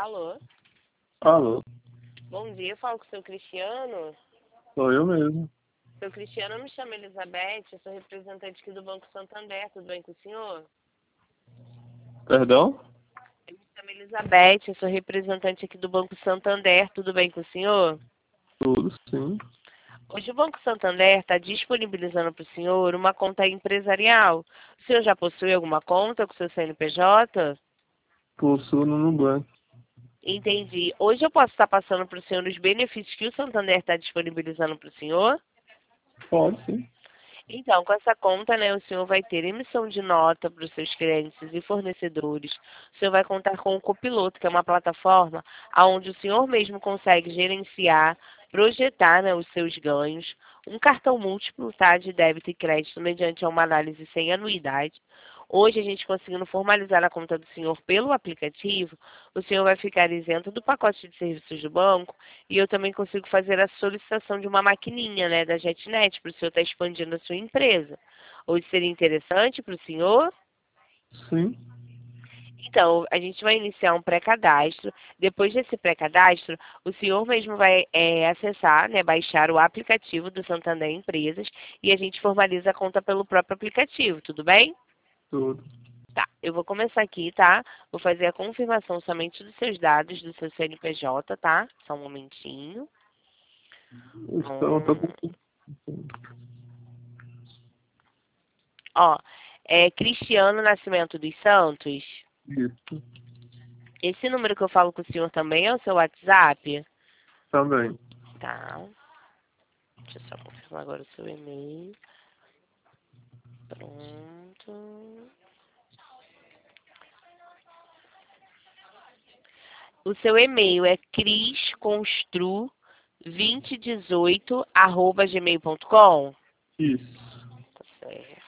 Alô? Alô, Bom dia, eu falo com o seu Cristiano. sou eu mesmo. Seu Cristiano, eu me chamo Elizabeth, eu sou representante aqui do Banco Santander, tudo bem com o senhor? Perdão? Eu me chamo Elizabeth, eu sou representante aqui do Banco Santander, tudo bem com o senhor? Tudo, sim. Hoje o Banco Santander está disponibilizando para o senhor uma conta empresarial. O senhor já possui alguma conta com o seu CNPJ? Possuo no Nubank. Entendi. Hoje eu posso estar passando para o senhor os benefícios que o Santander está disponibilizando para o senhor? Pode, sim. Então, com essa conta, né, o senhor vai ter emissão de nota para os seus clientes e fornecedores. O senhor vai contar com o Copiloto, que é uma plataforma onde o senhor mesmo consegue gerenciar, projetar, né, os seus ganhos. Um cartão múltiplo, tá, de débito e crédito mediante uma análise sem anuidade. Hoje, a gente conseguindo formalizar a conta do senhor pelo aplicativo, o senhor vai ficar isento do pacote de serviços do banco e eu também consigo fazer a solicitação de uma maquininha, né, da JetNet, para o senhor estar expandindo a sua empresa. Hoje seria interessante para o senhor? Sim. Então, a gente vai iniciar um pré-cadastro. Depois desse pré-cadastro, o senhor mesmo vai acessar, né, baixar o aplicativo do Santander Empresas e a gente formaliza a conta pelo próprio aplicativo, tudo bem? Tudo. Tá, eu vou começar aqui, tá? Vou fazer a confirmação somente dos seus dados, do seu CNPJ, tá? Só um momentinho. Estou com... Ó, Cristiano Nascimento dos Santos. Isso. Esse número que eu falo com o senhor também é o seu WhatsApp? Também. Tá. Deixa eu só confirmar agora o seu e-mail. Pronto. O seu e-mail é crisconstru2018@gmail.com. Isso. Tá certo.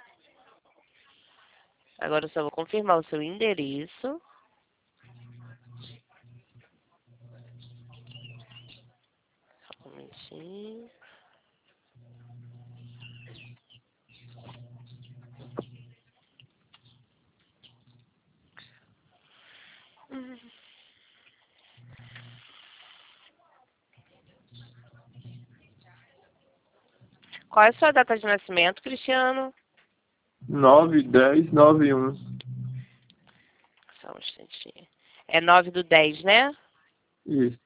Agora eu só vou confirmar o seu endereço. Só um momentinho. Qual é a sua data de nascimento, Cristiano? 91091. Só um instantinho. É 9/10, né? Isso.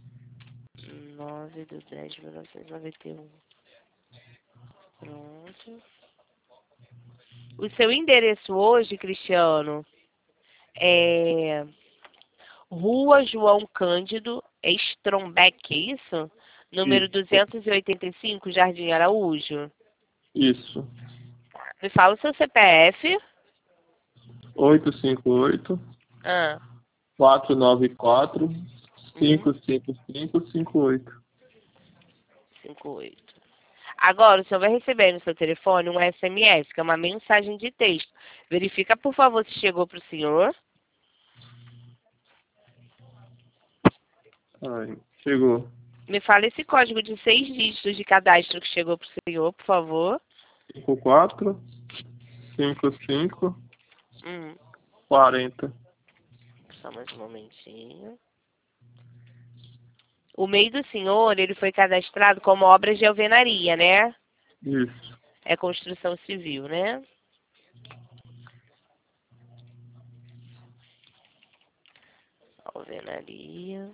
9/10/1991. Pronto. O seu endereço hoje, Cristiano, é Rua João Cândido Strombeck, é isso? Número Isso. 285, Jardim Araújo. Isso. Me fala o seu CPF. 858 Ah, 494 uhum, 55558. 58. Agora, o senhor vai receber no seu telefone um SMS, que é uma mensagem de texto. Verifica, por favor, se chegou para o senhor. Aí, chegou. Me fala esse código de 6 dígitos de cadastro que chegou para o senhor, por favor. 54 55 Hum, 40. só mais um momentinho. O MEI do senhor, ele foi cadastrado como obras de alvenaria, né? Isso. É construção civil, né? Alvenaria.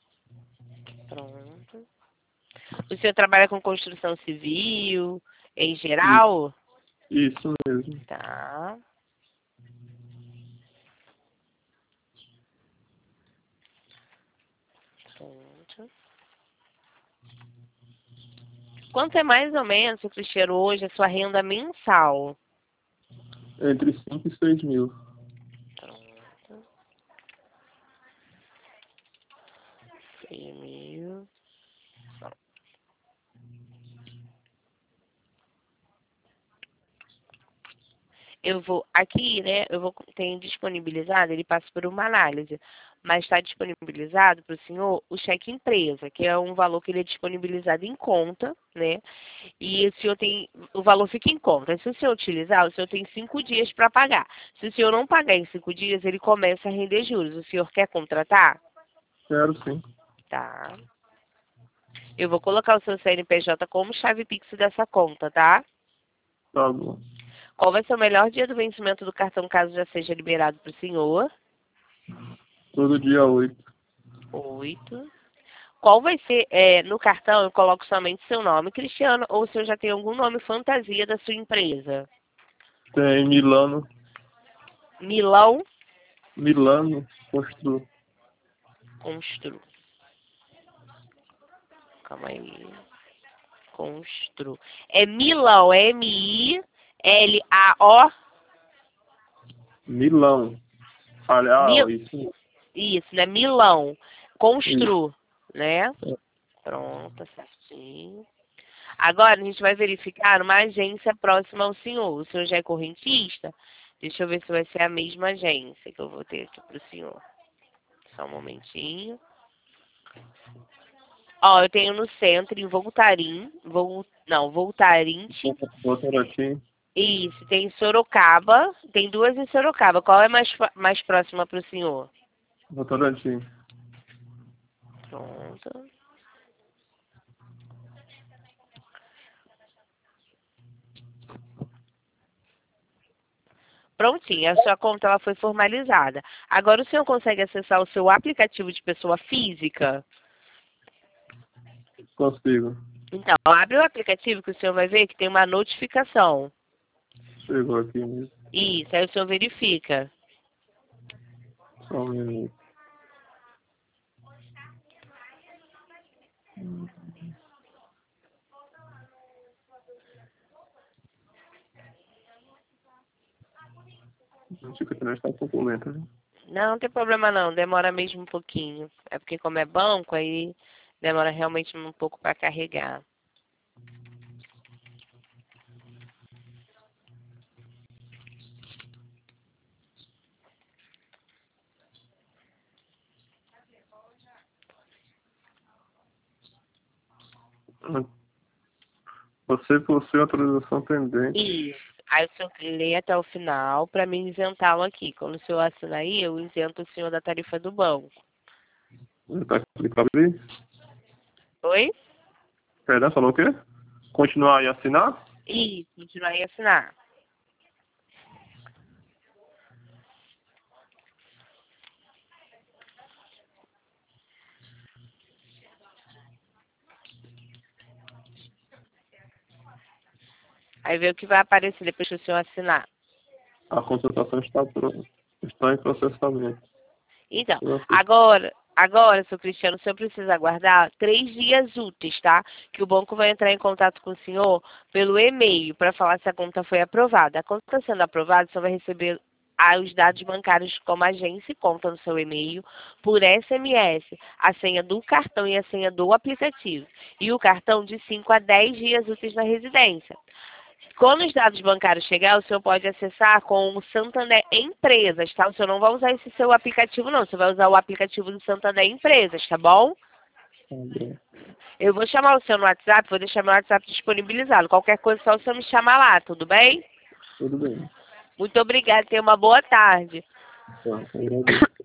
Pronto. O senhor trabalha com construção civil em Isso. geral? Isso mesmo. Tá. Pronto. Quanto é mais ou menos, Cristiano, hoje a sua renda mensal? Entre 5 e 6 mil. Pronto. 6.000. Eu vou, aqui, né, tenho disponibilizado, ele passa por uma análise, mas está disponibilizado para o senhor o cheque empresa, que é um valor que ele é disponibilizado em conta, né, e o senhor tem, o valor fica em conta. Se o senhor utilizar, o senhor tem 5 dias para pagar. Se o senhor não pagar em 5 dias, ele começa a render juros. O senhor quer contratar? Quero sim. Tá. Eu vou colocar o seu CNPJ como chave Pix dessa conta, tá? Tá bom. Qual vai ser o melhor dia do vencimento do cartão, caso já seja liberado para o senhor? Todo dia 8. 8. Qual vai ser, no cartão eu coloco somente seu nome, Cristiano, ou o senhor já tem algum nome fantasia da sua empresa? Tem Milano. Milão Milano Constru. Constru. Calma aí. Constru. É Milão, M-I-L-A-O. Milão. Olha, Mil, isso. isso, né? Milão. Constru, né? Isso. Pronto, certinho. Agora a gente vai verificar uma agência próxima ao senhor. O senhor já é correntista? Deixa eu ver se vai ser a mesma agência que eu vou ter aqui para o senhor. Só um momentinho. Ó, eu tenho no centro, em Voltarim. Voltarinte. Votorantim. Isso, tem em Sorocaba. Tem duas em Sorocaba. Qual é mais próxima para o senhor? Votorantim. Pronto. Prontinho, a sua conta ela foi formalizada. Agora o senhor consegue acessar o seu aplicativo de pessoa física? Consigo. Então, abre o aplicativo que o senhor vai ver que tem uma notificação. Chegou aqui mesmo. Isso, aí o senhor verifica. Só um minuto. Não fica que nós está um pouco lenta, né? Não tem problema não, demora mesmo um pouquinho. É porque como é banco, aí demora realmente um pouco para carregar. Você possui autorização pendente. Isso. Aí o senhor lê até o final para me isentá-lo aqui. Quando o senhor assinar aí, eu isento o senhor da tarifa do banco. Está explicado ali? Oi? Perdão, falou o quê? Continuar e assinar? Isso, continuar e assinar. Aí vê o que vai aparecer depois que o senhor assinar. A contratação está pronta. Está em processamento. Então, agora, seu Cristiano, o senhor precisa aguardar 3 dias úteis, tá? Que o banco vai entrar em contato com o senhor pelo e-mail para falar se a conta foi aprovada. A conta está sendo aprovada, o senhor vai receber os dados bancários como agência e conta no seu e-mail por SMS, a senha do cartão e a senha do aplicativo. E o cartão de 5 a 10 dias úteis na residência. Quando os dados bancários chegar, o senhor pode acessar com o Santander Empresas, tá? O senhor não vai usar esse seu aplicativo, não. Você vai usar o aplicativo do Santander Empresas, tá bom? Também. Eu vou chamar o senhor no WhatsApp, vou deixar meu WhatsApp disponibilizado. Qualquer coisa, só o senhor me chamar lá, tudo bem? Tudo bem. Muito obrigada, tenha uma boa tarde. Tá, agradeço.